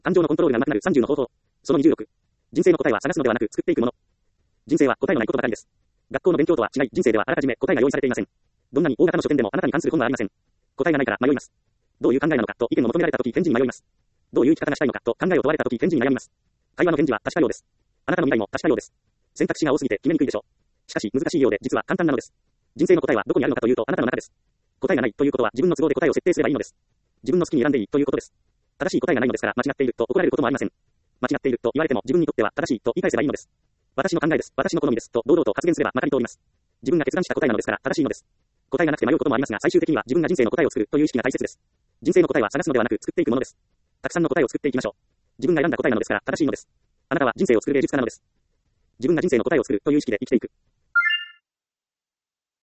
感情のコントロールが上手くなる30の方法。その26。人生の答えは探すのではなく作っていくもの。人生は答えのないことばかりです。学校の勉強とは違い、人生ではあらかじめ答えが用意されていません。どんなに大型の書店でもあなたに関する本はありません。答えがないから迷います。どういう考えなのかと意見を求められたとき返事に迷います。どういう生き方がしたいのかと考えを問われたとき返事に悩みます。会話の返事は多種多様です。あなたの未来も多種多様です。選択肢が多すぎて決めにくいでしょう。しかし難しいようで実は簡単なのです。人生の答えはどこにあるのかというとあなたの中です。答えがないということは自分の都合で答えを設定すればいいのです。自分の好きに選んでいいということです。正しい答えがないのですから間違っていると怒られることもありません。間違っていると言われても自分にとっては正しいと言い返せばいいのです。私の考えです。私の好みです。と堂々と発言すればまかり通ります。自分が決断した答えなのですから正しいのです。答えがなくて迷うこともありますが最終的には自分が人生の答えを作るという意識が大切です。人生の答えは探すのではなく作っていくものです。たくさんの答えを作っていきましょう。自分が選んだ答えなのですから正しいのです。あなたは人生を作る芸術家なのです。自分が人生の答えを作るという意識で生きていく。